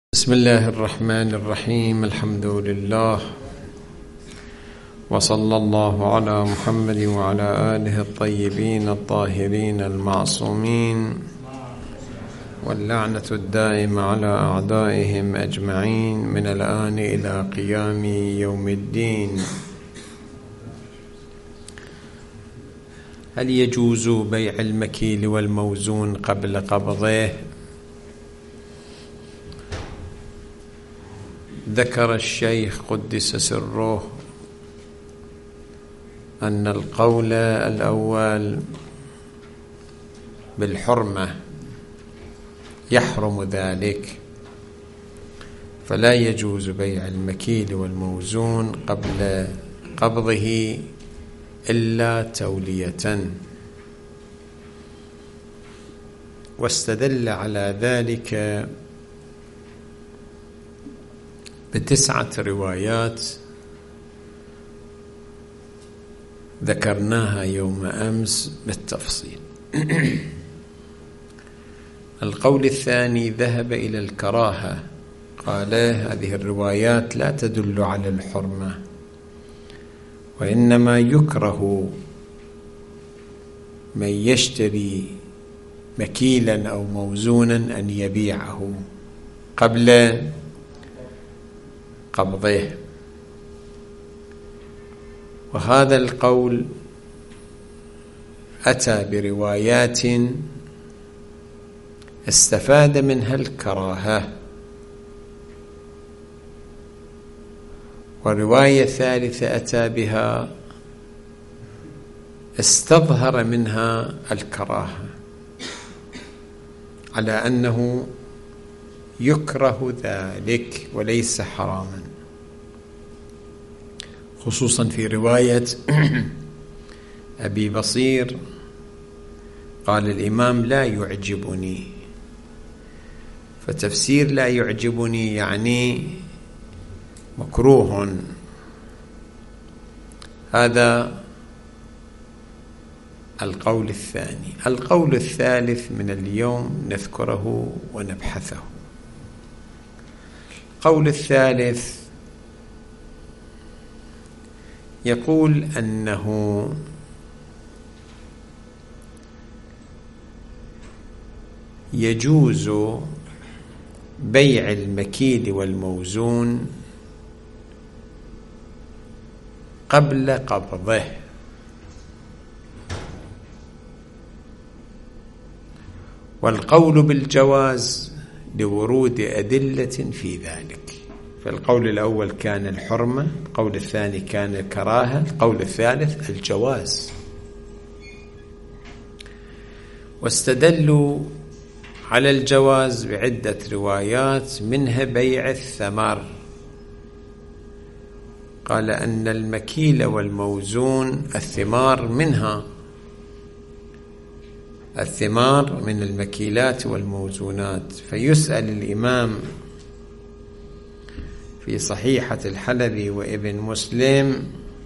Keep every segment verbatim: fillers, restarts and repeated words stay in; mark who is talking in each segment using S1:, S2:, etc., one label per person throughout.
S1: بسم الله الرحمن الرحيم. الحمد لله وصلى الله على محمد وعلى آله الطيبين الطاهرين المعصومين، واللعنة الدائمة على أعدائهم أجمعين من الآن إلى قيام يوم الدين. هل يجوز بيع المكيل والموزون قبل قبضه؟ ذكر الشيخ قدس سره أن القول الأول بالحرمة يحرم ذلك، فلا يجوز بيع المكيل والموزون قبل قبضه إلا تولية، واستدل على ذلك بتسعة روايات ذكرناها يوم أمس بالتفصيل. القول الثاني ذهب إلى الكراهة، قال هذه الروايات لا تدل على الحرمة، وإنما يكره من يشتري مكيلا أو موزونا أن يبيعه قبل قبضه. وهذا القول أتى بروايات استفاد منها الكراهة، ورواية ثالثة أتى بها استظهر منها الكراهة، على أنه يكره ذلك وليس حراما، خصوصا في رواية أبي بصير قال الإمام لا يعجبني، فتفسير لا يعجبني يعني مكروه. هذا القول الثاني. القول الثالث من اليوم نذكره ونبحثه. القول الثالث يقول أنه يجوز بيع المكيل والموزون قبل قبضه، والقول بالجواز لورود أدلة في ذلك. فالقول الأول كان الحرمة، القول الثاني كان الكراهة، القول الثالث الجواز. واستدلوا على الجواز بعدة روايات، منها بيع الثمر، قال أن المكيل والموزون الثمار منها، الثمار من المكيلات والموزونات. فيسأل الإمام في صحيحة الحلبي وابن مسلم،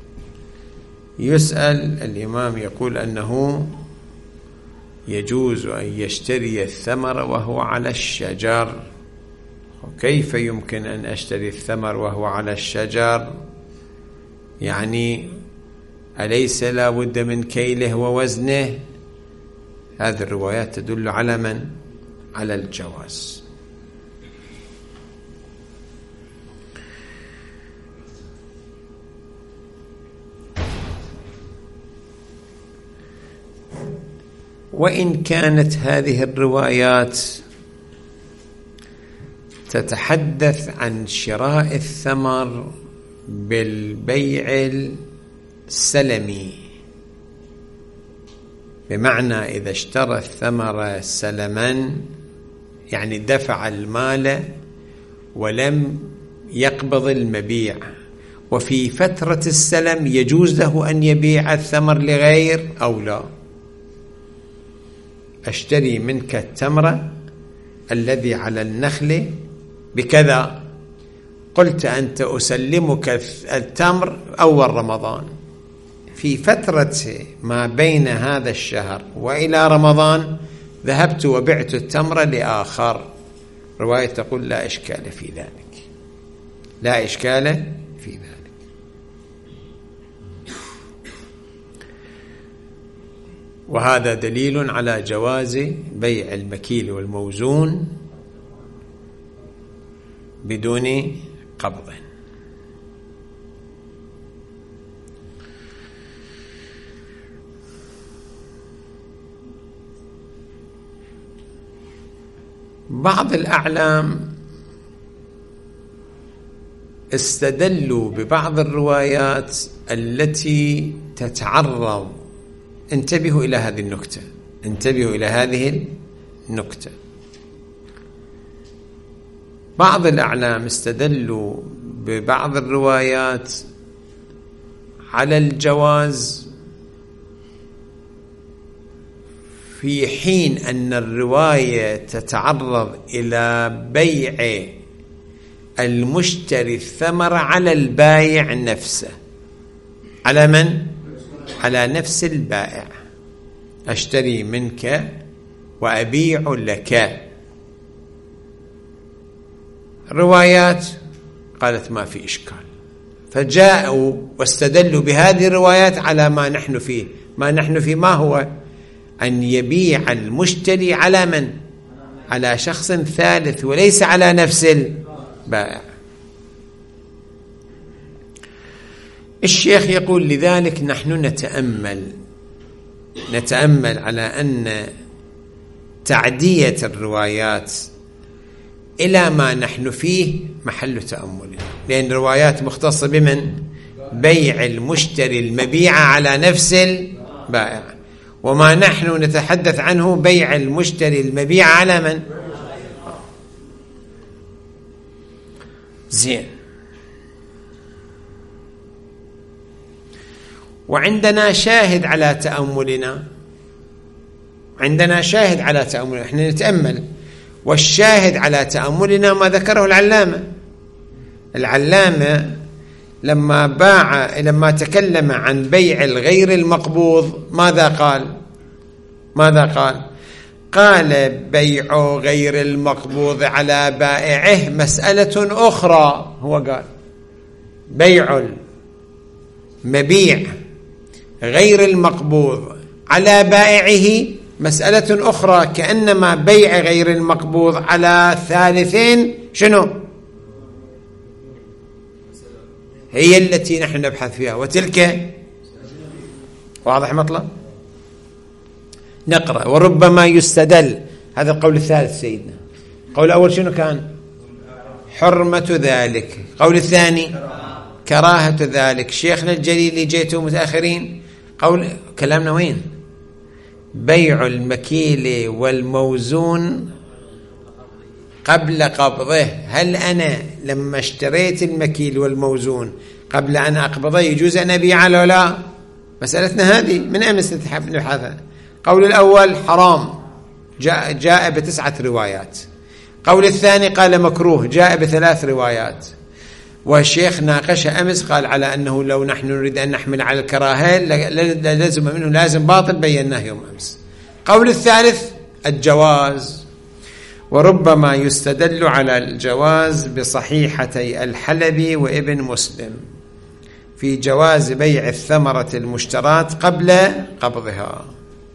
S1: يسأل الإمام يقول أنه يجوز أن يشتري الثمر وهو على الشجر. كيف يمكن أن أشتري الثمر وهو على الشجر؟ يعني أليس لا بد من كيله ووزنه؟ هذه الروايات تدل على من؟ على الجواز. وإن كانت هذه الروايات تتحدث عن شراء الثمر بالبيع السلمي، بمعنى إذا اشترى الثمر سلما يعني دفع المال ولم يقبض المبيع، وفي فترة السلم يجوز له أن يبيع الثمر لغير أو لا. أشتري منك التمر الذي على النخل بكذا، قلت أنت أسلمك التمر أول رمضان، في فترة ما بين هذا الشهر وإلى رمضان ذهبت وبعت التمر لآخر، رواية تقول لا إشكال في ذلك، لا إشكال في ذلك. وهذا دليل على جواز بيع المكيل والموزون بدون قبض. بعض الأعلام استدلوا ببعض الروايات التي تتعرض، انتبهوا إلى هذه النكتة، انتبهوا إلى هذه النكتة. بعض الأعلام استدلوا ببعض الروايات على الجواز في حين أن الرواية تتعرض إلى بيع المشتري الثمر على البائع نفسه. على من؟ على نفس البائع. أشتري منك وأبيع لك. روايات قالت ما في إشكال، فجاءوا واستدلوا بهذه الروايات على ما نحن فيه. ما نحن فيه ما هو؟ أن يبيع المشتري على من؟ على شخص ثالث وليس على نفس البائع. الشيخ يقول لذلك نحن نتأمل نتأمل على أن تعدية الروايات إلى ما نحن فيه محل تأمل، لأن الروايات مختصة بمن؟ بيع المشتري المبيع على نفس البائع، وما نحن نتحدث عنه بيع المشتري المبيع على من؟ زين. وعندنا شاهد على تأملنا، عندنا شاهد على تأملنا، احنا نتأمل. والشاهد على تأملنا ما ذكره العلامة. العلامة لما باع لما تكلم عن بيع الغير المقبوض ماذا قال؟ ماذا قال؟ قال بيع غير المقبوض على بائعه مسألة أخرى. هو قال بيع المبيع غير المقبوض على بائعه مسألة أخرى، كأنما بيع غير المقبوض على ثالثين شنو؟ هي التي نحن نبحث فيها، وتلك واضح مطلب. نقرأ. وربما يستدل، هذا القول الثالث سيدنا. قول الأول شنو كان؟ حرمة ذلك. قول الثاني كراهة ذلك. شيخنا الجليل اللي جيتوا متأخرين قول كلامنا وين؟ بيع المكيل والموزون قبل قبضه. هل أنا لما اشتريت المكيل والموزون قبل أن أقبضه يجوز أن أبيعه ولا لا؟ مسألتنا هذه من أمس نبحثها. قول الأول حرام جاء, جاء بتسعة روايات. قول الثاني قال مكروه جاء بثلاث روايات. والشيخ ناقش أمس قال على أنه لو نحن نريد أن نحمل على الكراهة لازم منه لازم باطل، بيناه يوم أمس. قول الثالث الجواز. وربما يستدل على الجواز بصحيحتي الحلبي وابن مسلم في جواز بيع الثمرة المشتراة قبل قبضها.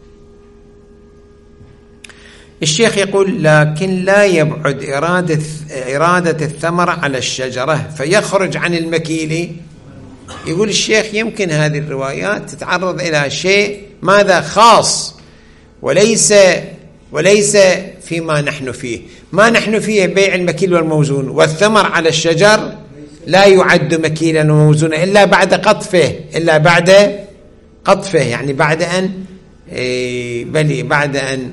S1: الشيخ يقول لكن لا يبعد إرادة, إرادة الثمرة على الشجرة فيخرج عن المكيل. يقول الشيخ يمكن هذه الروايات تتعرض إلى شيء ماذا خاص وليس وليس فيما نحن فيه. ما نحن فيه بيع المكيل والموزون، والثمر على الشجر لا يعد مكيلا وموزونا إلا بعد قطفه إلا بعد قطفه يعني بعد أن بل بعد أن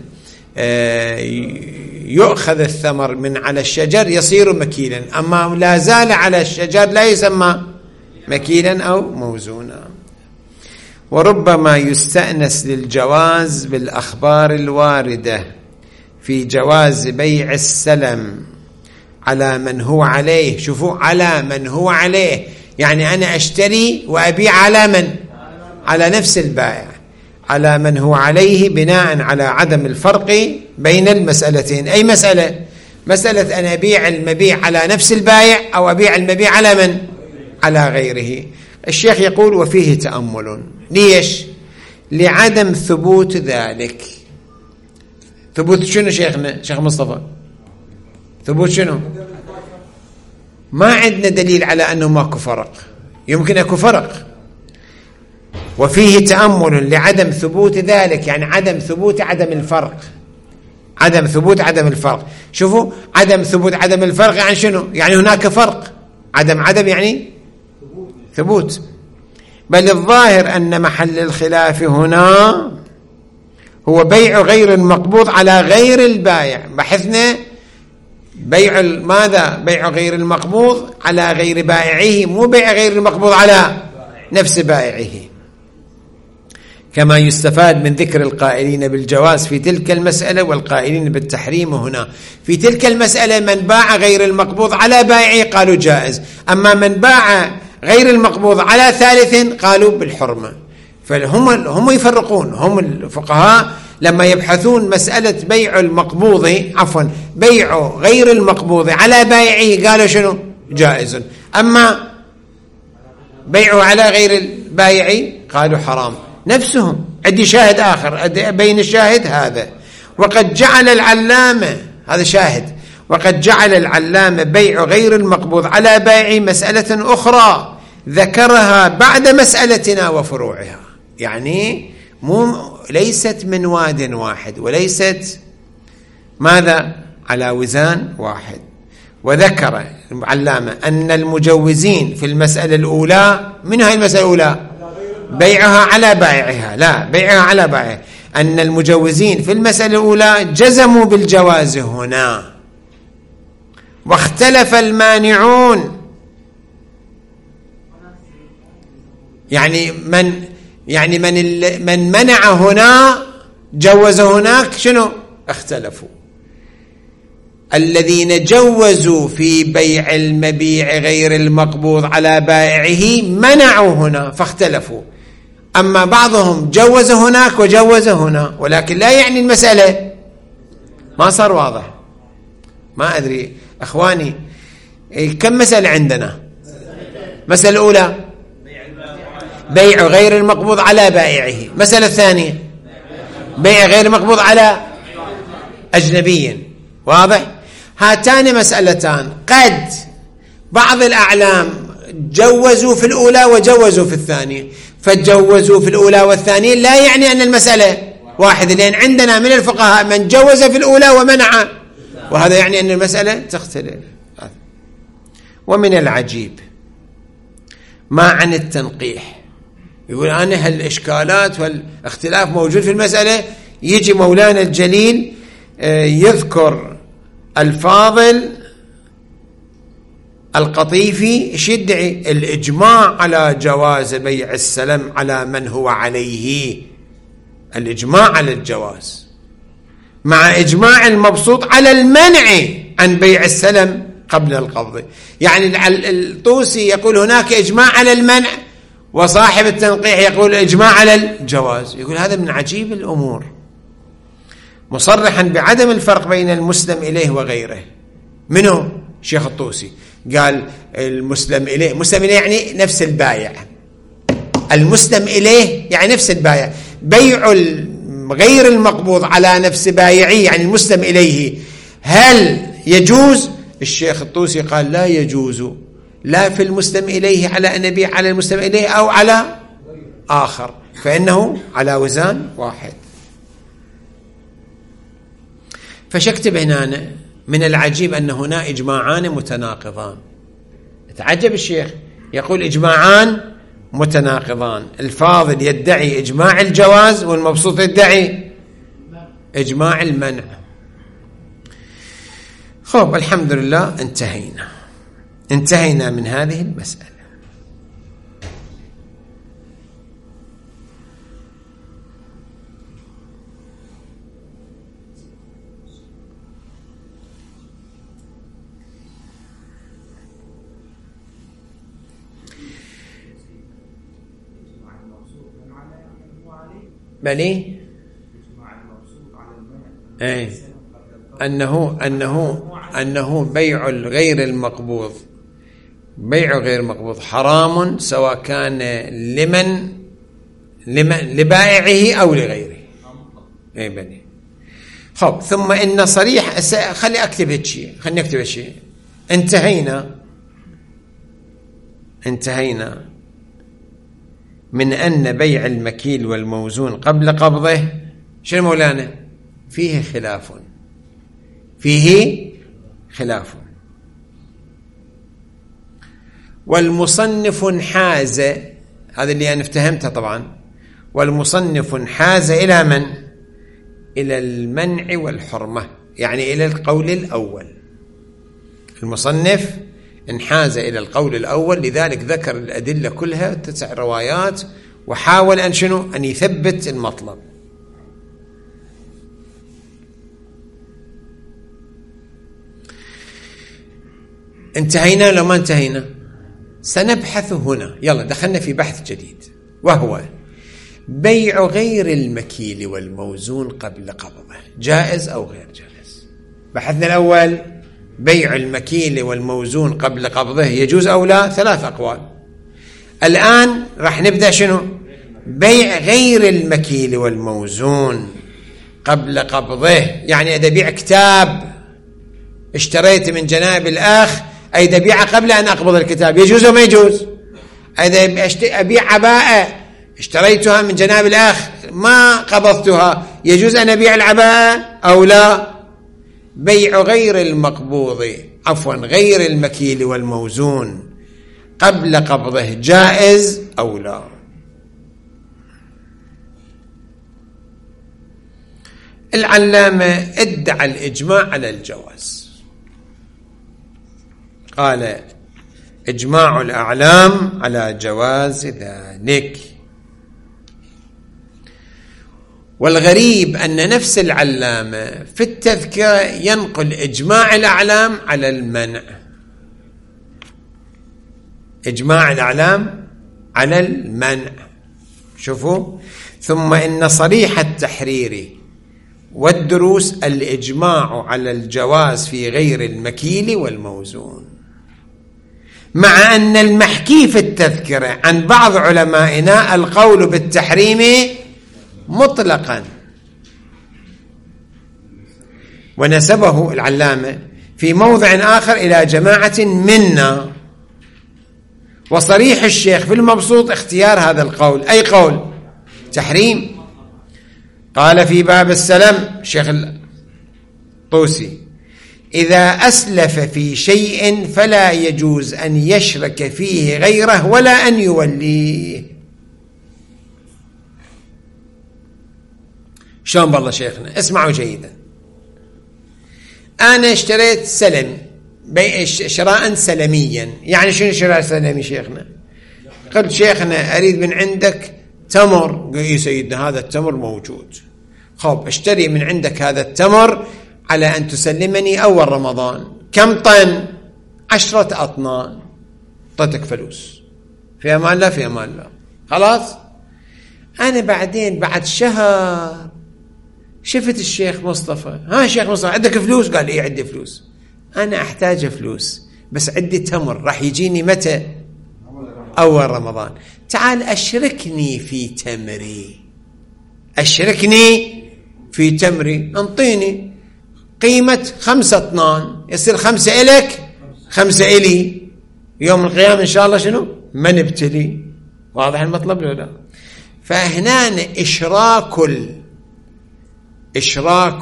S1: يؤخذ الثمر من على الشجر يصير مكيلا، أما لا زال على الشجر لا يسمى مكيلا أو موزونا. وربما يستأنس للجواز بالأخبار الواردة في جواز بيع السلم على من هو عليه. شوفوا على من هو عليه، يعني أنا أشتري وأبيع على من؟ على نفس البائع، على من هو عليه بناء على عدم الفرق بين المسألتين. أي مسألة؟ مسألة أن أبيع المبيع على نفس البائع أو أبيع المبيع على من؟ على غيره. الشيخ يقول وفيه تأمل. ليش؟ لعدم ثبوت ذلك. ثبوت شنو شيخنا شيخ مصطفى؟ ثبوت شنو؟ ما عندنا دليل على أنه ماكو فرق. يمكن أكو فرق. وفيه تأمل لعدم ثبوت ذلك، يعني عدم ثبوت عدم الفرق. عدم ثبوت عدم الفرق. شوفوا، عدم ثبوت عدم الفرق يعني شنو؟ يعني هناك فرق. عدم عدم يعني ثبوت. بل الظاهر أن محل الخلاف هنا هو بيع غير المقبوض على غير البائع. بحثنا بيع ماذا؟ بيع غير المقبوض على غير بائعه، مو بيع غير المقبوض على نفس بائعه. كما يستفاد من ذكر القائلين بالجواز في تلك المسألة والقائلين بالتحريم هنا. في تلك المسألة من باع غير المقبوض على بائعه قالوا جائز، أما من باع غير المقبوض على ثالث قالوا بالحرمة. فهم هم يفرقون، هم الفقهاء لما يبحثون مسألة بيع المقبوض عفوا بيع غير المقبوض على بائعه قالوا شنو؟ جائز. أما بيعه على غير البائع قالوا حرام. نفسهم. عندي شاهد آخر بين الشاهد هذا. وقد جعل العلامة، هذا شاهد، وقد جعل العلامة بيع غير المقبوض على بائع مسألة أخرى ذكرها بعد مسألتنا وفروعها. يعني مو ليست من واد واحد، وليست ماذا؟ على وزان واحد. وذكر العلامة أن المجوزين في المسألة الأولى، من هاي المسألة الأولى؟ بيعها على بائعها، لا بيعها على بائعها. أن المجوزين في المسألة الأولى جزموا بالجواز هنا، واختلف المانعون. يعني من يعني من من منع هنا جوز هناك شنو؟ اختلفوا. الذين جوزوا في بيع المبيع غير المقبوض على بائعه منعوا هنا فاختلفوا. أما بعضهم جوز هناك وجوز هنا، ولكن لا يعني المسألة ما صار واضح. ما أدري أخواني كم مسألة عندنا؟ مسألة الأولى بيع غير المقبوض على بائعه. مسألة الثانية بيع غير المقبوض على أجنبي. واضح؟ هاتان مسألتان قد بعض الأعلام جوزوا في الأولى وجوزوا في الثانية، فجوزوا في الأولى والثانية لا يعني أن المسألة واحدة، لأن عندنا من الفقهاء من جوز في الأولى ومنع، وهذا يعني أن المسألة تختلف. ومن العجيب ما عن التنقيح. يقول أنا هالإشكالات والاختلاف موجود في المسألة، يجي مولانا الجليل يذكر الفاضل القطيفي ايش يدعي؟ الإجماع على جواز بيع السلم على من هو عليه. الإجماع على الجواز مع إجماع المبسوط على المنع عن بيع السلم قبل القبض. يعني الطوسي يقول هناك إجماع على المنع، وصاحب التنقيح يقول إجماع على الجواز. يقول هذا من عجيب الأمور، مصرحا بعدم الفرق بين المسلم إليه وغيره. منه شيخ الطوسي قال المسلم إليه، مسلم إليه يعني نفس البايع، المسلم إليه يعني نفس البايع. بيع غير المقبوض على نفس بايعي يعني المسلم إليه هل يجوز؟ الشيخ الطوسي قال لا يجوز، لا في المسلم إليه على أن يبيع على المسلم إليه أو على آخر، فإنه على وزان واحد. فشكتب هنا من العجيب أن هنا إجماعان متناقضان. تعجب الشيخ يقول إجماعان متناقضان، الفاضل يدعي إجماع الجواز والمبسوط يدعي إجماع المنع. خب الحمد لله انتهينا انتهينا من هذه المسألة. بلي أي أنه أنه أنه بيع غير المقبوض بيع غير مقبوض حرام، سواء كان لمن لمن لبائعه أو لغيره. أي بني. خب، ثم إن صريح، خلي أكتب هالشيء، خلني أكتب هالشيء. انتهينا انتهينا من أن بيع المكيل والموزون قبل قبضه شنو مولانا؟ فيه خلاف فيه خلاف والمصنف انحاز، هذا اللي أنا افتهمته طبعا، والمصنف انحاز إلى من؟ إلى المنع والحرمة، يعني إلى القول الأول. المصنف انحاز إلى القول الأول، لذلك ذكر الأدلة كلها تسع روايات، وحاول أن شنو؟ أن يثبت المطلب. انتهينا لو ما انتهينا؟ سنبحث هنا، يلا دخلنا في بحث جديد، وهو بيع غير المكيل والموزون قبل قبضه، جائز أو غير جائز؟ بحثنا الأول بيع المكيل والموزون قبل قبضه يجوز أو لا؟ ثلاث أقوال. الآن راح نبدأ شنو؟ بيع غير المكيل والموزون قبل قبضه، يعني إذا بيع كتاب اشتريت من جناب الأخ، أي إذا بيعه قبل أن أقبض الكتاب، يجوز أو ما يجوز؟ إذا أبيع عباءة اشتريتها من جناب الأخ ما قبضتها، يجوز أن أبيع العباءة أو لا؟ بيع غير المقبوض عفوا غير المكيل والموزون قبل قبضه جائز أو لا؟ العلامة ادعى الإجماع على الجواز، قال إجماع الأعلام على جواز ذلك. والغريب أن نفس العلامة في التذكرة ينقل إجماع الأعلام على المنع، إجماع الأعلام على المنع. شوفوا، ثم إن صريح التحرير والدروس الإجماع على الجواز في غير المكيل والموزون، مع أن المحكي في التذكرة عن بعض علمائنا القول بالتحريم مطلقا، ونسبه العلامة في موضع آخر إلى جماعة منا. وصريح الشيخ في المبسوط اختيار هذا القول، أي قول؟ تحريم. قال في باب السلم الشيخ الطوسي: إذا أسلف في شيء فلا يجوز أن يشرك فيه غيره ولا أن يوليه. شلون بالله شيخنا؟ اسمعوا جيدا. أنا اشتريت سلم، شراء سلميا، يعني شنو شراء سلمي شيخنا؟ قلت شيخنا أريد من عندك تمر، قال يا سيدنا هذا التمر موجود، خب اشتري من عندك هذا التمر على أن تسلمني أول رمضان. كم طن؟ عشرة أطنان. طتك فلوس، في أمان الله في أمان الله. خلاص، أنا بعدين بعد شهر شفت الشيخ مصطفى، ها شيخ مصطفى عندك فلوس؟ قال إيه عندي فلوس. أنا أحتاج فلوس بس عندي تمر راح يجيني متى؟ أول رمضان. تعال أشركني في تمري، أشركني في تمري، انطيني قيمة خمسة اطنان، يصير خمسة إلك خمسة إلي، يوم القيامة إن شاء الله شنو؟ ما نبتلي. واضح المطلب ولا لا؟ فهنا إشراك إشراك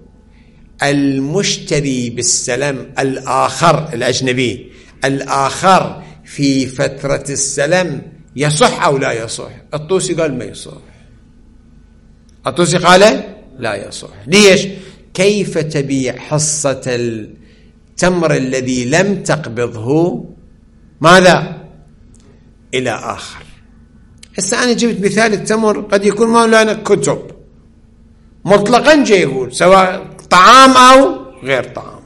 S1: المشتري بالسلم الآخر الأجنبي الآخر في فترة السلم يصح أو لا يصح؟ الطوسي قال ما يصح. الطوسي قال لا يصح. ليش؟ كيف تبيع حصة التمر الذي لم تقبضه ماذا؟ إلى آخر. هسه أنا جبت مثال التمر، قد يكون مولانا كتب مطلقا جاي يقول سواء طعام أو غير طعام.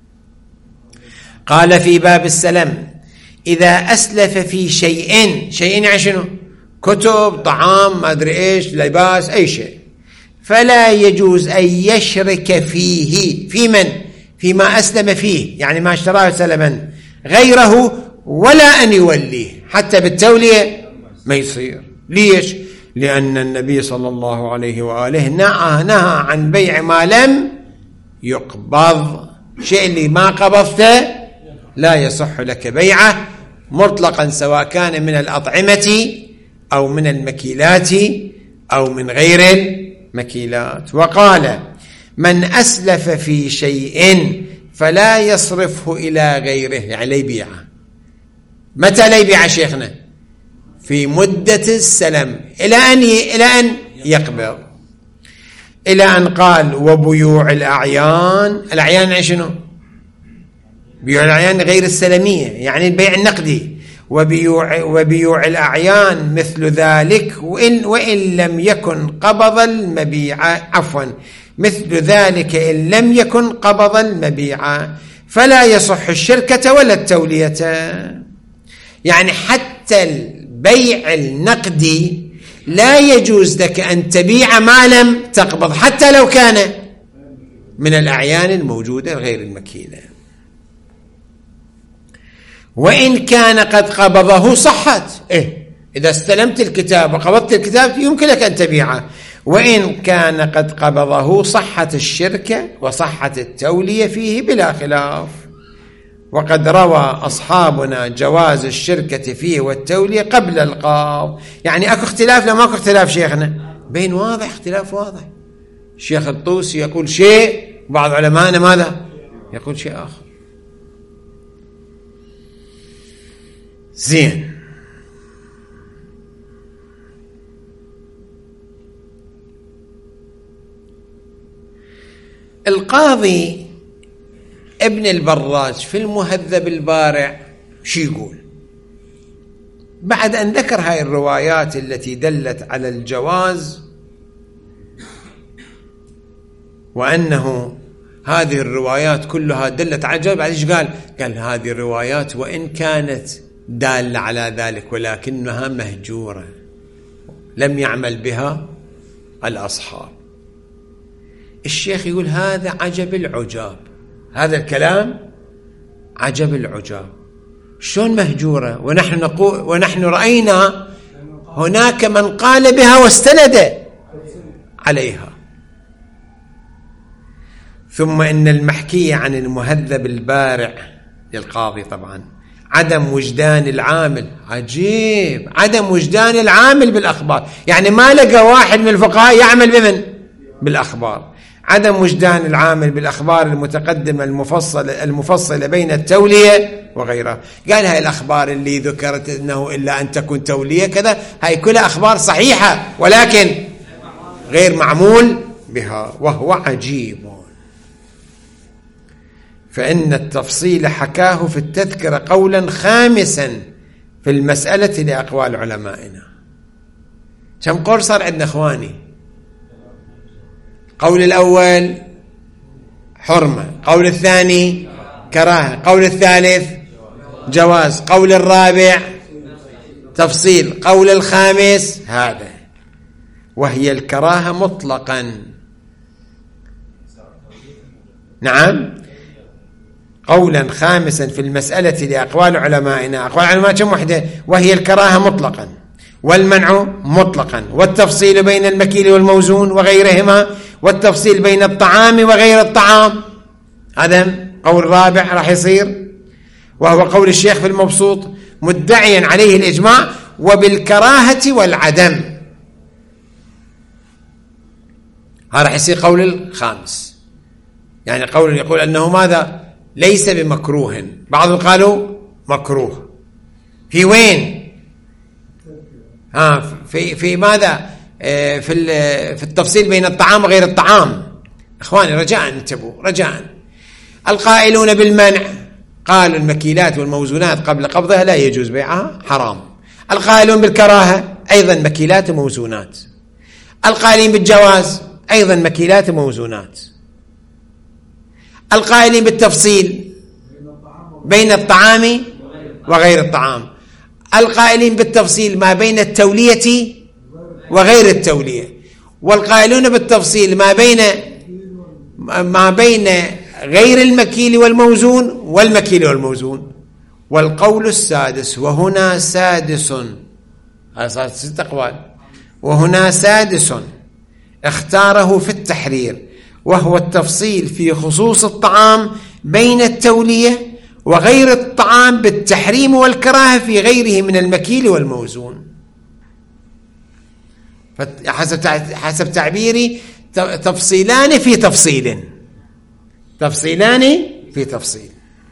S1: قال في باب السلم: إذا أسلف في شيء، شيء يعني شنو؟ كتب، طعام، ما أدري إيش، لباس، أي شيء، فلا يجوز أن يشرك فيه. في من؟ فيما أسلم فيه، يعني ما اشتراه سلما، غيره ولا أن يوليه، حتى بالتولية ما يصير. ليش؟ لأن النبي صلى الله عليه وآله نهى نهى عن بيع ما لم يقبض. شيء اللي ما قبضته لا يصح لك بيعه مطلقا، سواء كان من الأطعمة أو من المكيلات أو من غير المكيلات. وقال: من أسلف في شيء فلا يصرفه إلى غيره، يعني لا يبيعه. متى لا يبيع شيخنا؟ في مدة السلم إلى أن إلى أن يقبض، إلى أن قال: وبيوع الأعيان. الأعيان يعني شنو؟ بيوع الأعيان غير السلمية، يعني البيع النقدي. وبيوع وبيوع الأعيان مثل ذلك وإن وإن لم يكن قبض المبيع، عفوا مثل ذلك إن لم يكن قبض المبيع، فلا يصح الشركة ولا التولية. يعني حتى البيع النقدي لا يجوز لك أن تبيع ما لم تقبض، حتى لو كان من الأعيان الموجودة غير المكيلة. وإن كان قد قبضه صحت. إيه؟ إذا استلمت الكتاب وقبضت الكتاب يمكن لك أن تبيعه. وإن كان قد قبضه صحت الشركة وصحت التولية فيه بلا خلاف. وقد روى أصحابنا جواز الشركة فيه والتولية قبل القبض. يعني أكو اختلاف لما أكو اختلاف شيخنا؟ بين واضح، اختلاف واضح. الشيخ الطوسي يقول شيء، بعض علمائنا ماذا؟ يقول شيء آخر. زين. القاضي ابن البراج في المهذب البارع شو يقول بعد أن ذكر هاي الروايات التي دلت على الجواز، وأنه هذه الروايات كلها دلت على الجواز؟ بعد ايش قال؟ قال: هذه الروايات وإن كانت دالة على ذلك ولكنها مهجورة، لم يعمل بها الأصحاب. الشيخ يقول: هذا عجب العجاب، هذا الكلام عجب العجاب. شلون مهجورة ونحن نقول ونحن رأينا هناك من قال بها واستند عليها. ثم إن المحكي عن المهذب البارع للقاضي طبعا عدم وجدان العامل. عجيب، عدم وجدان العامل بالأخبار، يعني ما لقى واحد من الفقهاء يعمل بمن؟ بالأخبار. عدم وجدان العامل بالأخبار المتقدمة المفصلة المفصلة بين التولية وغيرها. قال: هاي الأخبار اللي ذكرت أنه إلا أن تكون تولية كذا، هاي كلها أخبار صحيحة ولكن غير معمول بها، وهو عجيب. فإن التفصيل حكاه في التذكرة قولا خامسا في المسألة لأقوال علمائنا. كم قول صار عندنا إخواني؟ قول الأول حرمة، قول الثاني كراهة، قول الثالث جواز، قول الرابع تفصيل، قول الخامس هذا، وهي الكراهة مطلقا. نعم، قولا خامسا في المسألة لأقوال علمائنا. أقوال علماء كم وحدة؟ وهي الكراهة مطلقا، والمنع مطلقا، والتفصيل بين المكيل والموزون وغيرهما، والتفصيل بين الطعام وغير الطعام. هذا قول رابع راح يصير، وهو قول الشيخ في المبسوط مدعيا عليه الإجماع وبالكراهة والعدم. هذا راح يصير قول الخامس، يعني قول يقول أنه ماذا؟ ليس بمكروه. بعضهم قالوا مكروه. في وين؟ ها في في ماذا؟ في في التفصيل بين الطعام وغير الطعام. اخواني رجاء انتبهوا رجاء. القائلون بالمنع قالوا المكيلات والموزونات قبل قبضها لا يجوز بيعها، حرام. القائلون بالكراهة أيضا مكيلات وموزونات. القائلين بالجواز أيضا مكيلات وموزونات. القائلين بالتفصيل بين الطعام وغير الطعام. القائلين بالتفصيل ما بين التولية وغير التولية. والقائلون بالتفصيل ما بين ما بين غير المكيل والموزون والمكيل والموزون. والقول السادس، وهنا سادس، هذا صار ست أقوال، وهنا سادس اختاره في التحرير، وهو التفصيل في خصوص الطعام بين التولية وغير الطعام بالتحريم والكراهة في غيره من المكيل والموزون. حسب حسب تعبيري تفصيلان في تفصيل، تفصيلان في تفصيل.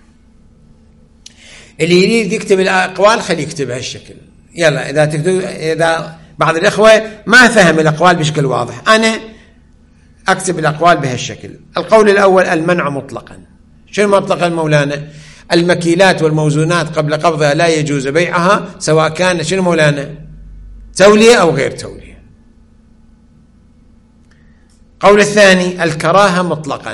S1: اللي يريد يكتب الأقوال خليه يكتب هالشكل. يلا إذا تكتب، إذا بعض الإخوة ما فهم الأقوال بشكل واضح، أنا أكتب الأقوال بهالشكل. القول الأول المنع مطلقا. شنو مطلقا مولانا؟ المكيلات والموزونات قبل قبضها لا يجوز بيعها سواء كان شنو مولانا؟ تولية أو غير تولية. قول الثاني الكراهة مطلقا.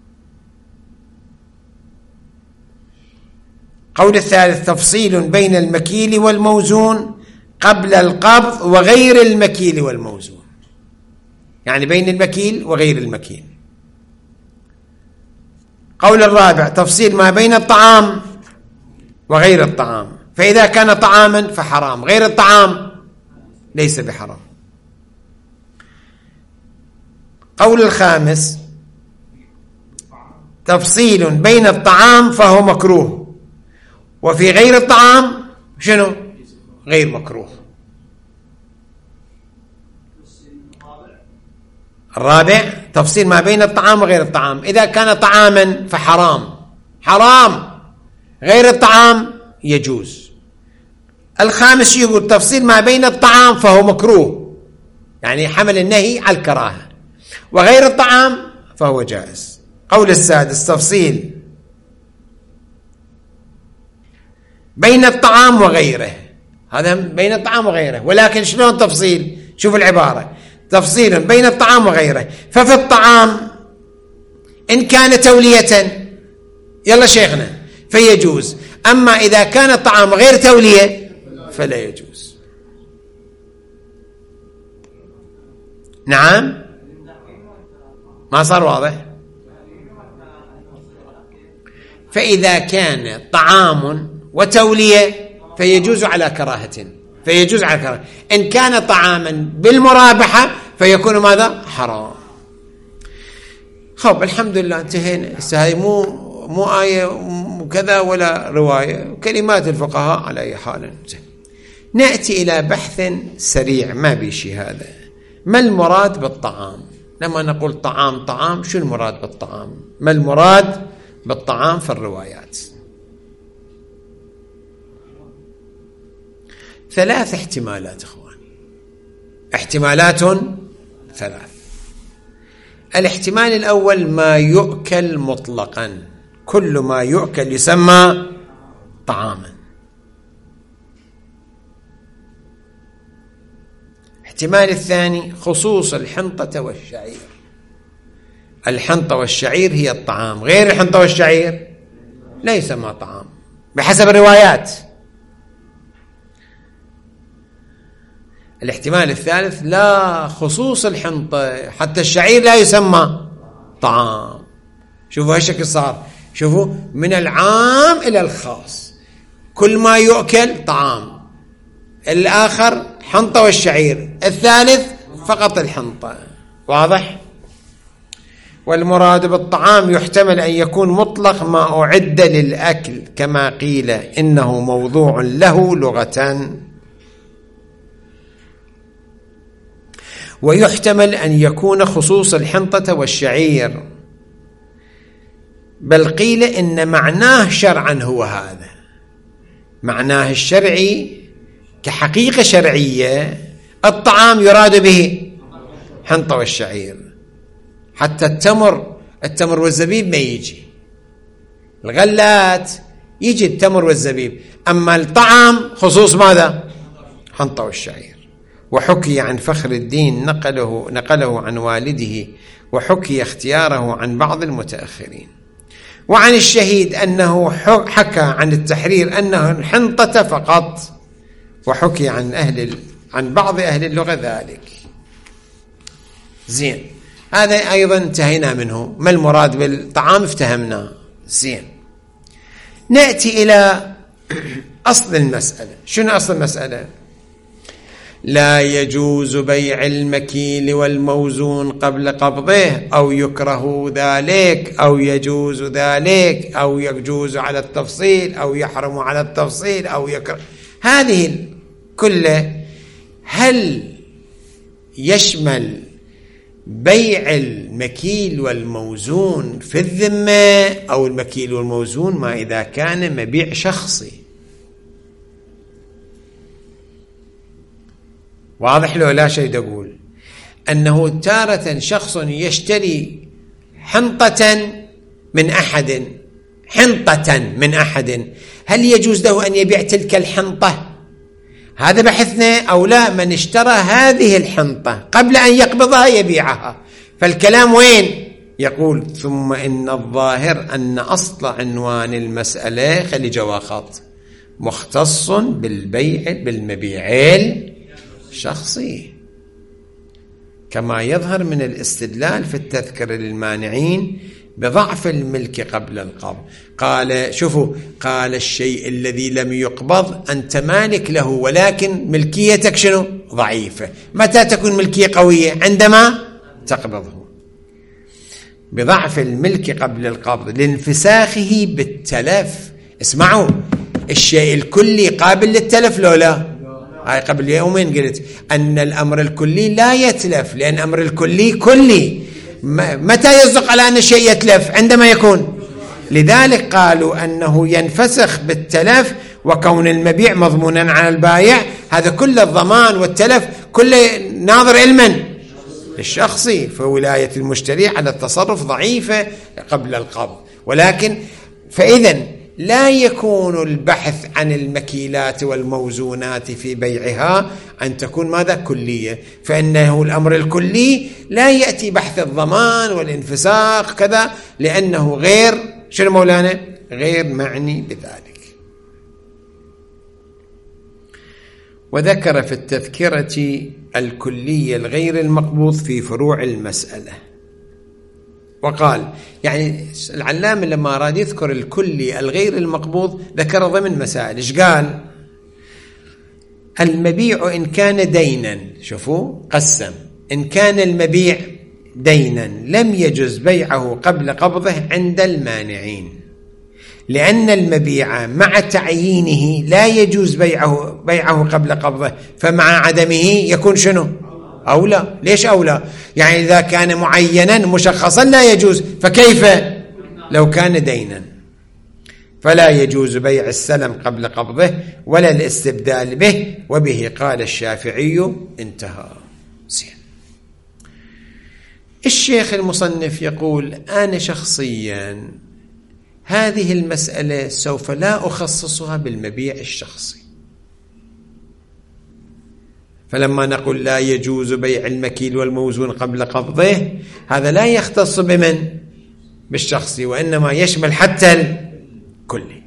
S1: قول الثالث تفصيل بين المكيل والموزون قبل القبض وغير المكيل والموزون، يعني بين المكيل وغير المكيل. قول الرابع تفصيل ما بين الطعام وغير الطعام، فإذا كان طعاما فحرام، غير الطعام ليس بحرام. قول الخامس تفصيل بين الطعام فهو مكروه، وفي غير الطعام شنو؟ غير مكروه. الرابع تفصيل ما بين الطعام وغير الطعام، إذا كان طعاما فحرام، حرام، غير الطعام يجوز. الخامس يقول تفصيل ما بين الطعام فهو مكروه، يعني حمل النهي على الكراهة، وغير الطعام فهو جائز. قول السادس تفصيل بين الطعام وغيره، هذا بين الطعام وغيره، ولكن شلون تفصيل؟ شوف العبارة، تفصيل بين الطعام وغيره. ففي الطعام إن كان تولية يلا شيخنا فيجوز، أما إذا كان الطعام غير تولية فلا يجوز. نعم ما صار واضح؟ فإذا كان طعام وتولية فيجوز على كراهة، فيجوز على كراهة. إن كان طعاما بالمرابحة فيكون ماذا؟ حرام. خب الحمد لله انتهينا. هاي مو مو آية كذا ولا رواية، كلمات الفقهاء على أي حال. نأتي إلى بحث سريع ما بيشي هذا. ما المراد بالطعام؟ لما نقول طعام طعام شو المراد بالطعام؟ ما المراد بالطعام في الروايات؟ ثلاث احتمالات اخواني، احتمالات ثلاث. الاحتمال الاول ما يؤكل مطلقا، كل ما يؤكل يسمى طعاما. الاحتمال الثاني خصوص الحنطة والشعير، الحنطة والشعير هي الطعام، غير الحنطة والشعير لا يسمى طعام بحسب الروايات. الاحتمال الثالث لا، خصوص الحنطة حتى الشعير لا يسمى طعام. شوفوا هالشكل صار، شوفوا من العام إلى الخاص، كل ما يؤكل طعام، الآخر حنطة والشعير، الثالث فقط الحنطة. واضح؟ والمراد بالطعام يحتمل أن يكون مطلق ما أعد للأكل، كما قيل إنه موضوع له لغة، ويحتمل أن يكون خصوص الحنطة والشعير، بل قيل إن معناه شرعا هو هذا، معناه الشرعي كحقيقة شرعية الطعام يراد به حنطة والشعير. حتى التمر، التمر والزبيب ما يجي، الغلات يجي التمر والزبيب، أما الطعام خصوص ماذا؟ حنطة والشعير. وحكي عن فخر الدين نقله نقله عن والده، وحكي اختياره عن بعض المتأخرين. وعن الشهيد أنه حكى عن التحرير أنه الحنطة فقط، وحكي عن أهل عن بعض أهل اللغة ذلك. زين، هذا أيضا انتهينا منه. ما المراد بالطعام افتهمنا زين. نأتي إلى أصل المسألة. شنو أصل المسألة؟ لا يجوز بيع المكيل والموزون قبل قبضه، أو يكره ذلك، أو يجوز ذلك، أو يجوز على التفصيل، أو يحرم على التفصيل، أو يكره. هذه كله هل يشمل بيع المكيل والموزون في الذمة، أو المكيل والموزون ما إذا كان مبيع شخصي؟ واضح له لا شيء تقول أنه تارة شخص يشتري حنطة من أحد حنطة من أحد هل يجوز له أن يبيع تلك الحنطة؟ هذا بحثنا. أو لا، من اشترى هذه الحنطة قبل أن يقبضها يبيعها. فالكلام وين؟ يقول ثم إن الظاهر أن أصل عنوان المسألة خلي جوا خط مختص بالبيع بالمبيعين شخصي، كما يظهر من الاستدلال في التذكرة للمانعين بضعف الملك قبل القبض. قال شوفوا، قال الشيء الذي لم يقبض أنت مالك له، ولكن ملكيتك شنو؟ ضعيفة. متى تكون ملكية قوية؟ عندما تقبضه. بضعف الملك قبل القبض لانفساخه بالتلف. اسمعوا، الشيء الكلي قابل للتلف لو لا؟ هاي قبل يومين قلت أن الأمر الكلي لا يتلف، لأن أمر الكلي كلي. متى يصدق على أن الشيء يتلف؟ عندما يكون. لذلك قالوا أنه ينفسخ بالتلف، وكون المبيع مضمونا على البائع. هذا كل الضمان والتلف كله ناظر علما الشخصي، فولاية المشتري على التصرف ضعيفة قبل القبض. ولكن فإذا لا يكون البحث عن المكيلات والموزونات في بيعها أن تكون ماذا؟ كلية. فإنه الأمر الكلي لا يأتي بحث الضمان والانفساخ كذا، لأنه غير شنو مولانا؟ غير معني بذلك. وذكر في التذكرة الكلية الغير المقبوض في فروع المسألة، وقال يعني العلامة لما أراد يذكر الكلي الغير المقبوض ذكر ضمن مسائل. إيش قال؟ المبيع إن كان دينا، شوفوا قسم، إن كان المبيع دينا لم يجوز بيعه قبل قبضه عند المانعين، لأن المبيع مع تعيينه لا يجوز بيعه بيعه قبل قبضه، فمع عدمه يكون شنو؟ أولى. ليش أولى؟ يعني إذا كان معينا مشخصا لا يجوز، فكيف لو كان دينا؟ فلا يجوز بيع السلم قبل قبضه ولا الاستبدال به، وبه قال الشافعي. انتهى. زين. الشيخ المصنف يقول أنا شخصيا هذه المسألة سوف لا أخصصها بالمبيع الشخصي. فلما نقول لا يجوز بيع المكيل والموزون قبل قبضه، هذا لا يختص بمن؟ بالشخصي، وإنما يشمل حتى الكلي.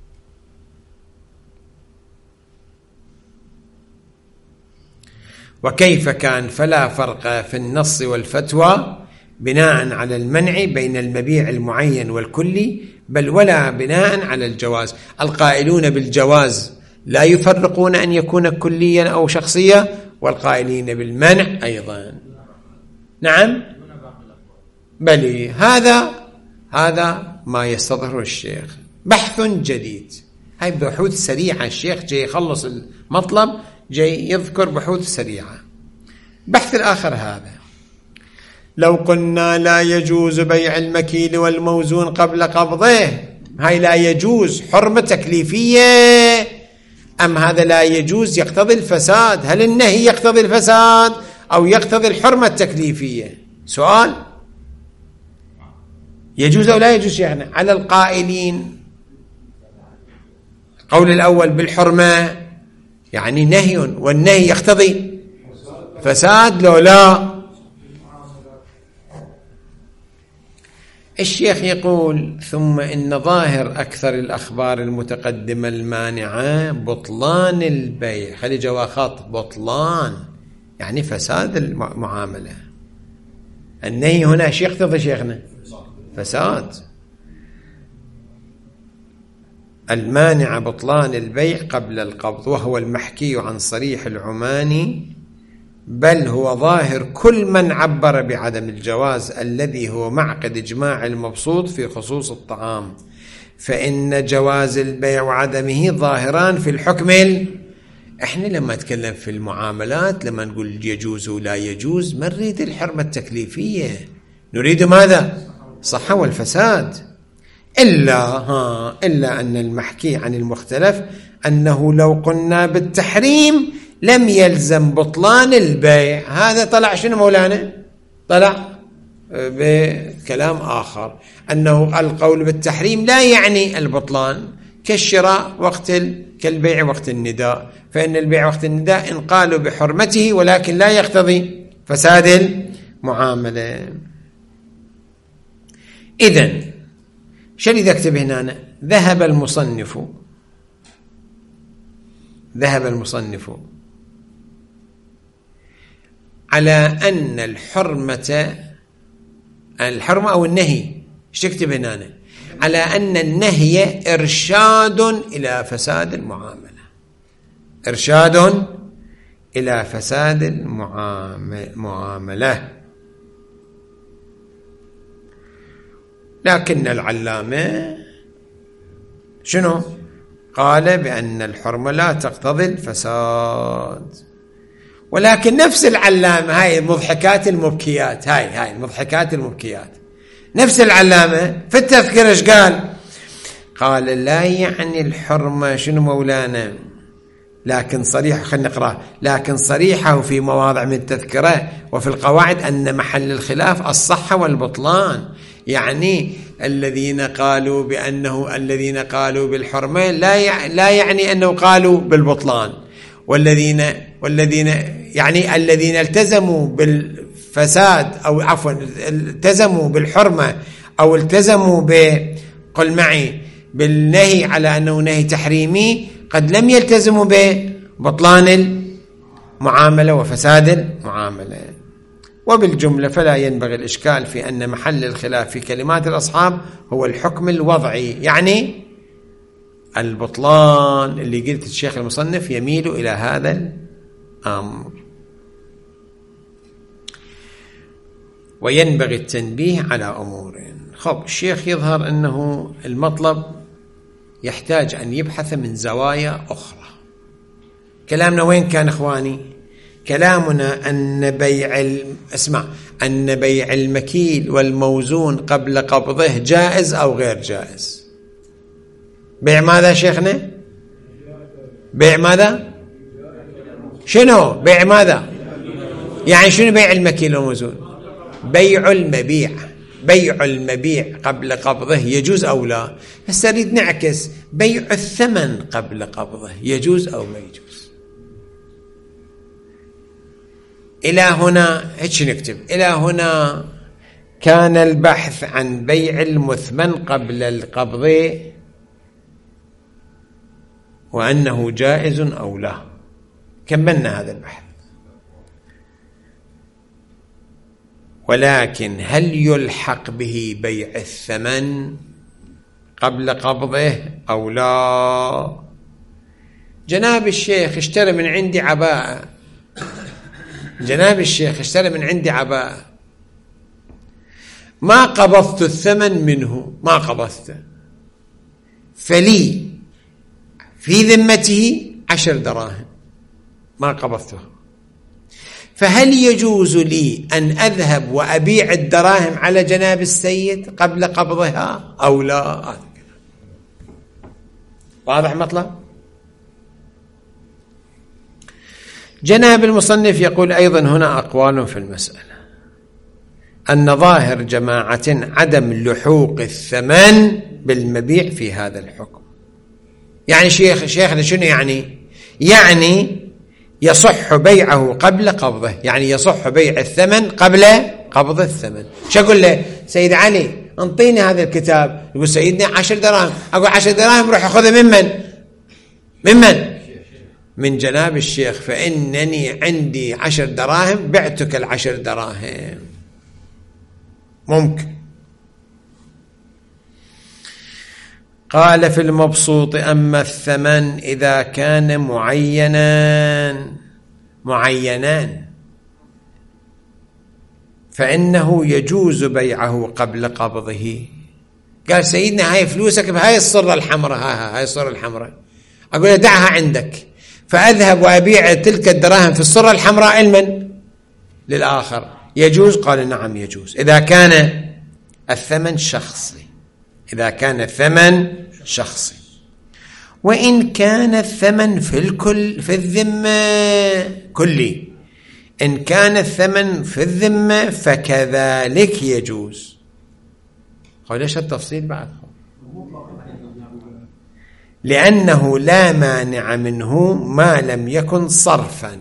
S1: وكيف كان؟ فلا فرق في النص والفتوى بناء على المنع بين المبيع المعين والكلي، بل ولا بناء على الجواز. القائلون بالجواز لا يفرقون أن يكون كليا أو شخصيا، والقائلين بالمنع أيضا. نعم بل هذا هذا ما يستظهر الشيخ. بحث جديد، هاي بحوث سريعة. الشيخ جاي يخلص المطلب، جاي يذكر بحوث سريعة. بحث الآخر هذا: لو قلنا لا يجوز بيع المكيل والموزون قبل قبضه، هاي لا يجوز حرمة تكليفية، أم هذا لا يجوز يقتضي الفساد؟ هل النهي يقتضي الفساد أو يقتضي الحرمة التكليفية؟ سؤال. يجوز أو لا يجوز شيخنا؟ على القائلين القول الأول بالحرمة يعني نهي، والنهي يقتضي فساد لو لا. الشيخ يقول ثم إن ظاهر أكثر الأخبار المتقدمة المانعة بطلان البيع. خلي جوا خط بطلان يعني فساد المعاملة. النهي هنا ايش يقتضي شيخنا؟ فساد. المانع بطلان البيع قبل القبض وهو المحكي عن صريح العماني، بل هو ظاهر كل من عبر بعدم الجواز الذي هو معقد إجماع المبسوط في خصوص الطعام، فإن جواز البيع وعدمه ظاهران في الحكم ال... احنا لما نتكلم في المعاملات لما نقول يجوز ولا يجوز ما نريد الحرمة التكليفية، نريد ماذا؟ صحة والفساد. إلا ها إلا أن المحكي عن المختلف أنه لو قلنا بالتحريم لم يلزم بطلان البيع. هذا طلع شنو مولانا؟ طلع بكلام آخر أنه القول بالتحريم لا يعني البطلان، كالشراء وقت ال... كالبيع وقت النداء، فإن البيع وقت النداء إن قالوا بحرمته ولكن لا يقتضي فساد المعاملة. إذن شو اللي اكتب هنا؟ ذهب المصنف ذهب المصنف على أن الحرمة الحرمة أو النهي، ايش تكتب هنا؟ على أن النهي إرشاد إلى فساد المعاملة، إرشاد إلى فساد المعاملة. لكن العلامة شنو قال؟ بأن الحرمة لا تقتضي الفساد. ولكن نفس العلامة، هاي المضحكات المبكيات، هاي هاي المضحكات المبكيات، نفس العلامة في التذكرة ايش قال؟ قال لا يعني الحرمة شنو مولانا، لكن صريح، خلينا نقرأ، لكن صريحه في مواضع من التذكرة وفي القواعد أن محل الخلاف الصحة والبطلان. يعني الذين قالوا بأنه الذين قالوا بالحرمة لا لا يعني أنه قالوا بالبطلان، والذين والذين يعني الذين التزموا بالفساد أو عفوا التزموا بالحرمة أو التزموا بقل معي بالنهي على أنه نهي تحريمي قد لم يلتزموا ببطلان المعاملة وفساد المعاملة. وبالجملة فلا ينبغي الإشكال في أن محل الخلاف في كلمات الأصحاب هو الحكم الوضعي، يعني البطلان اللي قلت الشيخ المصنف يميل إلى هذا الأمر. وينبغي التنبيه على أمور. خب الشيخ يظهر أنه المطلب يحتاج أن يبحث من زوايا أخرى. كلامنا وين كان إخواني؟ كلامنا أن بيع اسمع أن بيع المكيل والموزون قبل قبضه جائز أو غير جائز. بيع ماذا شيخنا؟ بيع ماذا؟ شنو بيع ماذا؟ يعني شنو بيع المكيل والموزون؟ بيع المبيع، بيع المبيع قبل قبضه يجوز أو لا؟ هسه نريد نعكس، بيع الثمن قبل قبضه يجوز أو ما يجوز؟ إلى هنا هيك نكتب، إلى هنا كان البحث عن بيع المثمن قبل القبض وأنه جائز أو لا، كملنا هذا البحث. ولكن هل يلحق به بيع الثمن قبل قبضه أو لا؟ جناب الشيخ اشترى من عندي عباءة، جناب الشيخ اشترى من عندي عباءة، ما قبضت الثمن منه، ما قبضته، فلي في ذمته عشر دراهم ما قبضته، فهل يجوز لي أن أذهب وأبيع الدراهم على جناب السيد قبل قبضها أو لا؟ واضح مطلب؟ جناب المصنف يقول أيضا هنا أقوال في المسألة، أن ظاهر جماعة عدم لحوق الثمن بالمبيع في هذا الحكم. يعني شيخ شيخنا شنو يعني؟ يعني يصح بيعه قبل قبضه، يعني يصح بيع الثمن قبل قبض الثمن. شو أقول له؟ سيد علي انطيني هذا الكتاب، يقول سيدنا عشر دراهم، أقول عشر دراهم روح أخذها ممن؟ ممن؟ من جناب الشيخ، فإنني عندي عشر دراهم بعتك العشر دراهم. ممكن. قال في المبسوط: أما الثمن إذا كان معينان معينان فإنه يجوز بيعه قبل قبضه. قال سيدنا هاي فلوسك بهاي الصرة الحمراء، ها هاي الصرة الحمراء، أقول دعها عندك، فأذهب وأبيع تلك الدراهم في الصرة الحمراء لمن؟ للآخر. يجوز؟ قال نعم يجوز إذا كان الثمن شخصي، إذا كان الثمن شخصي. وإن كان الثمن في الكل في الذمة كلي، إن كان الثمن في الذمة فكذلك يجوز. قال ليش التفصيل بعد؟ لأنه لا مانع منه ما لم يكن صرفا.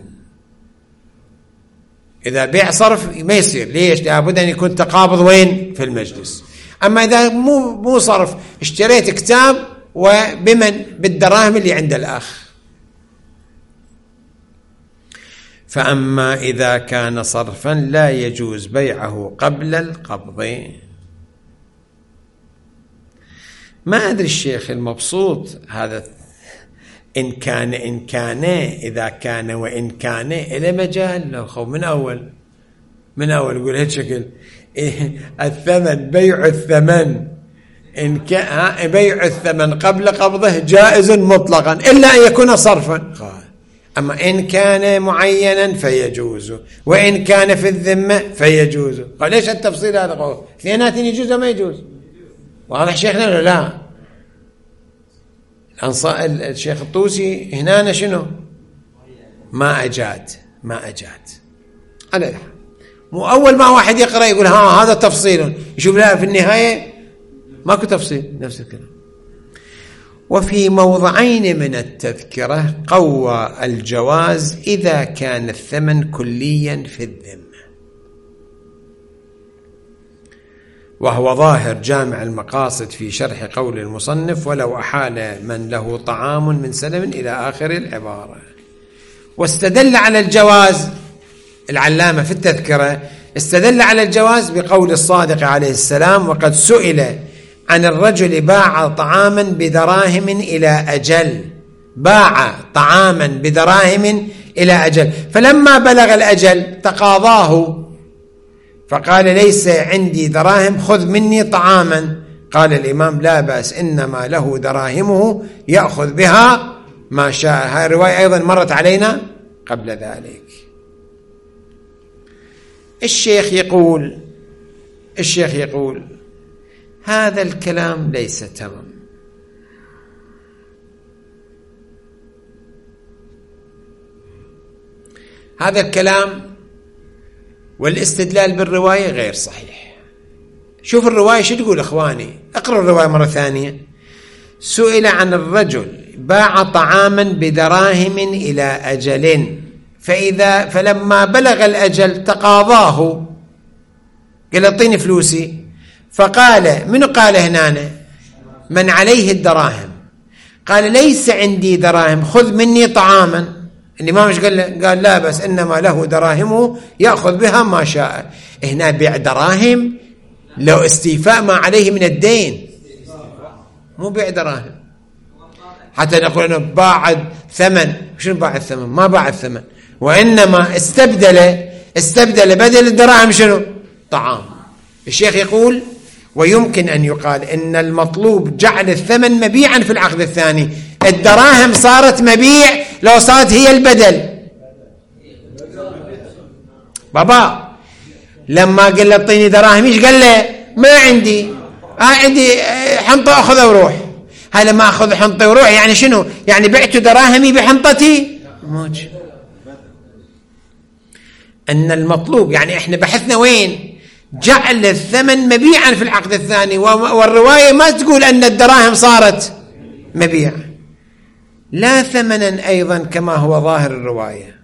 S1: إذا بيع صرف ما يصير، ليش؟ لابد أن يكون تقابض وين؟ في المجلس. أما إذا مو مو صرف، اشتريت كتاب وبمن؟ بالدراهم اللي عند الأخ. فأما إذا كان صرفا لا يجوز بيعه قبل القبض. ما أدري الشيخ المبسوط هذا إن كان إن كان إذا كان وإن كان إلى مجال لو من أول من أول يقول هيك شكل إيه الثمن بيع الثمن إن كان بيع الثمن قبل قبضه جائز مطلقا إلا أن يكون صرفا. أما إن كان معينا فيجوز، وإن كان في الذمة فيجوز. قال ليش التفصيل هذا؟ قول اثنينات يجوز وما يجوز. واضح شيخنا؟ لا الشيخ الطوسي هنا شنو؟ ما أجاد ما أجاد على مو أول ما واحد يقرأ يقول ها هذا تفصيل، يشوف لا في النهاية ماكو تفصيل، نفس الكلام. وفي موضعين من التذكرة قوى الجواز إذا كان الثمن كليا في الذمة، وهو ظاهر جامع المقاصد في شرح قول المصنف: ولو أحال من له طعام من سلم إلى آخر العبارة. واستدل على الجواز العلامة في التذكرة، استدل على الجواز بقول الصادق عليه السلام: وقد سئل عن الرجل باع طعاما بدراهم إلى أجل، باع طعاما بدراهم إلى أجل، فلما بلغ الأجل تقاضاه فقال: ليس عندي دراهم، خذ مني طعاما. قال الإمام: لا بأس، إنما له دراهمه يأخذ بها ما شاء. هذه الرواية أيضا مرت علينا قبل ذلك. الشيخ يقول الشيخ يقول هذا الكلام ليس تمام. هذا الكلام والاستدلال بالرواية غير صحيح. شوف الرواية شو تقول إخواني، اقرأ الرواية مرة ثانية. سئل عن الرجل باع طعاما بدراهم إلى أجل، فإذا فلما بلغ الأجل تقاضاه، قال اعطيني فلوسي. فقال من قال هنا؟ من عليه الدراهم. قال: ليس عندي دراهم، خذ مني طعاما. الإمام مش قال له؟ قال: لا بس، إنما له دراهمه يأخذ بها ما شاء. هنا بيع دراهم لو استيفاء ما عليه من الدين، مو بيع دراهم حتى نقول أنه باع ثمن. شنو باع الثمن؟ ما باع الثمن، وإنما استبدل استبدل بدل الدراهم شنو؟ طعام. الشيخ يقول: ويمكن أن يقال إن المطلوب جعل الثمن مبيعا في العقد الثاني. الدراهم صارت مبيع لو صارت هي البدل. بابا لما قال له اعطيني دراهم ايش قال له؟ ما عندي، آه عندي حنطة أخذ وروح. هل ما أخذ حنطة وروح يعني شنو؟ يعني بعت دراهمي بحنطتي؟ موج. أن المطلوب يعني إحنا بحثنا وين؟ جعل الثمن مبيعا في العقد الثاني، والرواية ما تقول أن الدراهم صارت مبيع، لا ثمنا أيضا كما هو ظاهر الرواية.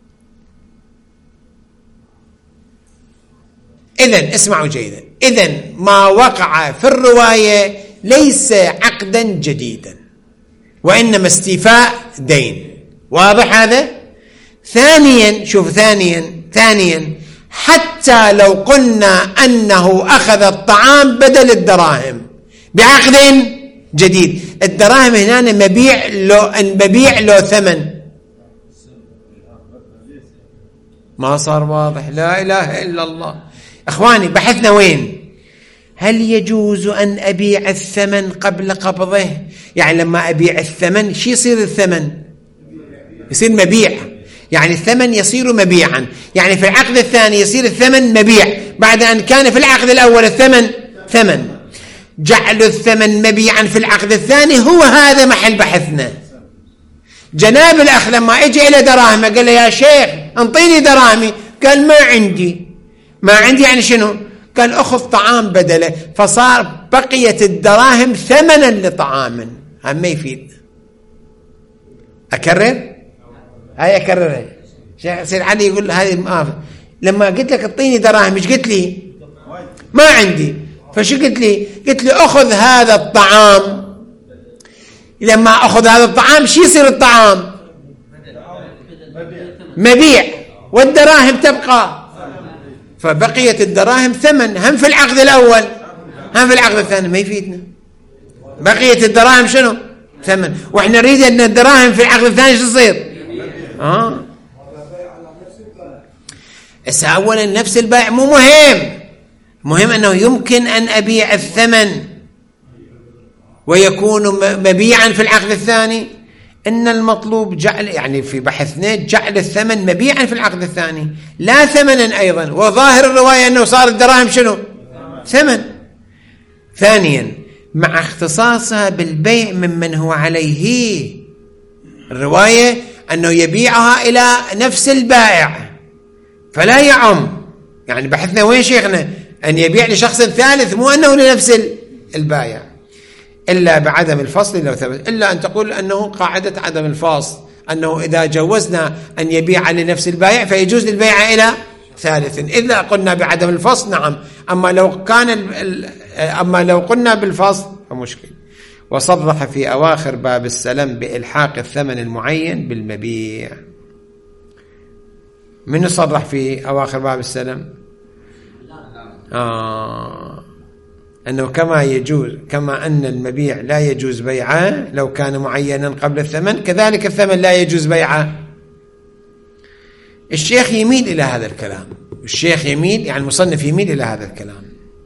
S1: إذن اسمعوا جيدا، إذن ما وقع في الرواية ليس عقدا جديدا، وإنما استيفاء دين. واضح هذا؟ ثانيا شوف ثانيا ثانيا حتى لو قلنا أنه أخذ الطعام بدل الدراهم بعقد جديد. الدراهم هنا مبيع لو المبيع له ثمن، ما صار واضح؟ لا إله إلا الله. إخواني بحثنا وين؟ هل يجوز أن أبيع الثمن قبل قبضه؟ يعني لما أبيع الثمن شي يصير الثمن؟ يصير مبيع، يعني الثمن يصير مبيعا، يعني في العقد الثاني يصير الثمن مبيع بعد أن كان في العقد الأول الثمن ثمن. جعل الثمن مبيعا في العقد الثاني هو هذا محل بحثنا. جناب الأخ لما اجى إلى دراهمه قال له يا شيخ انطيني دراهمي، قال ما عندي. ما عندي يعني شنو؟ قال أخذ طعام بدله، فصار بقية الدراهم ثمنا لطعام. هم ما يفيد. أكرر؟ هاي أكررها. شيخ سيد علي يقول هذه ما لما قلت لك اعطيني دراهم ايش قلت لي؟ ما عندي. فشو قلت لي؟ قلت لي أخذ هذا الطعام. لما أخذ هذا الطعام شو يصير الطعام؟ مبيع، والدراهم تبقى، فبقية الدراهم ثمن، هم في العقد الأول هم في العقد الثاني. ما يفيدنا. بقية الدراهم شنو؟ ثمن، وإحنا نريد أن الدراهم في العقد الثاني شو تصير؟ آه بس أولا نفس البيع مو مهم، مهم أنه يمكن أن أبيع الثمن ويكون مبيعا في العقد الثاني. إن المطلوب جعل، يعني في بحثنا جعل الثمن مبيعا في العقد الثاني لا ثمنا أيضا، وظاهر الرواية أنه صار الدراهم شنو؟ ثمن. ثانيا مع اختصاصها بالبيع ممن هو عليه، الرواية أنه يبيعها إلى نفس البائع فلا يعم. يعني بحثنا وين شيخنا؟ أن يبيع لشخص ثالث، مو أنه لنفس البائع، إلا بعدم الفصل لو ثبت. إلا أن تقول أنه قاعدة عدم الفصل أنه إذا جوزنا أن يبيع لنفس البائع فيجوز للبيع إلى ثالث. إذا قلنا بعدم الفصل نعم، أما لو كان أما لو قلنا بالفصل فمشكل. وصرح في أواخر باب السلم بإلحاق الثمن المعين بالمبيع. من صرح في أواخر باب السلم؟ آه أنه كما يجوز، كما أن المبيع لا يجوز بيعه لو كان معينا قبل الثمن، كذلك الثمن لا يجوز بيعه. الشيخ يميل إلى هذا الكلام، الشيخ يميل يعني المصنف يميل إلى هذا الكلام،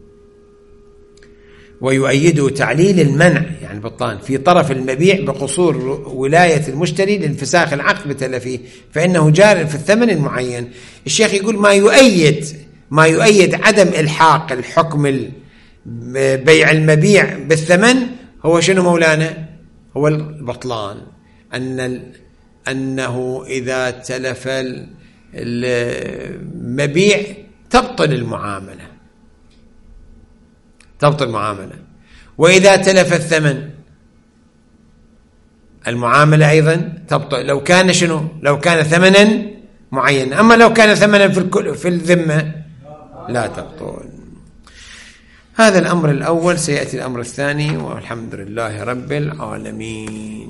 S1: ويؤيده تعليل المنع يعني بطلان في طرف المبيع بقصور ولاية المشتري لانفساخ العقد بتلفيه، فإنه جار في الثمن المعين. الشيخ يقول ما يؤيد ما يؤيد عدم إلحاق الحكم بيع المبيع بالثمن هو شنو مولانا؟ هو البطلان، أن أنه إذا تلف المبيع تبطل المعاملة، تبطل المعاملة، وإذا تلف الثمن المعاملة أيضا تبطل لو كان شنو؟ لو كان ثمنا معينا. أما لو كان ثمنا في في الذمة لا تبطل. هذا الأمر الأول. سيأتي الأمر الثاني، والحمد لله رب العالمين.